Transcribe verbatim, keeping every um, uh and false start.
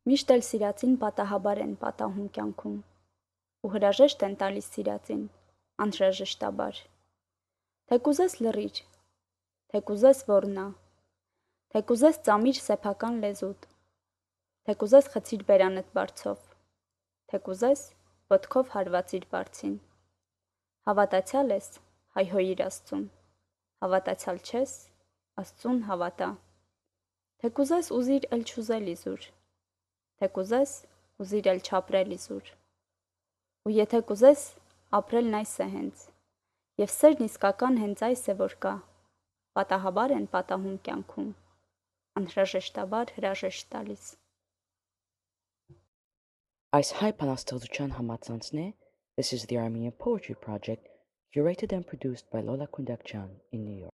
Միշտ էլ սիրածին պատահաբար են պատահում կյանքում, ու հրաժեշտ են տալիս սիրածին, անհրաժեշտաբար։ Թե կուզես լռիր, թե կուզես ոռնա, թե կուզես ծամիր սեփական լեզուդ, թե կուզես խցիր բերանդ բարձով, թե կուզես ոտքով հարվածիր բարձին։ Հավատացյալ ես, հայհոյիր Աստծուն, հավատացյալ չես, Աստծուն հավատա։ Թե կուզես ուզիր էլ չուզել իզուր, թե կուզես ուզիր էլ չապրել իզուր։ Ու եթե կուզես ապրելն այս է հենց, և սերն իսկական հենց այս է, որ կա, պատահաբար են պատահում կյանքում, անհրաժեշտաբար հրաժեշտ տալիս։ Այս հայ բանաստեղծության համացանցն է This is the Armenian Poetry Project, curated and produced by Lola Kundakjian in New York.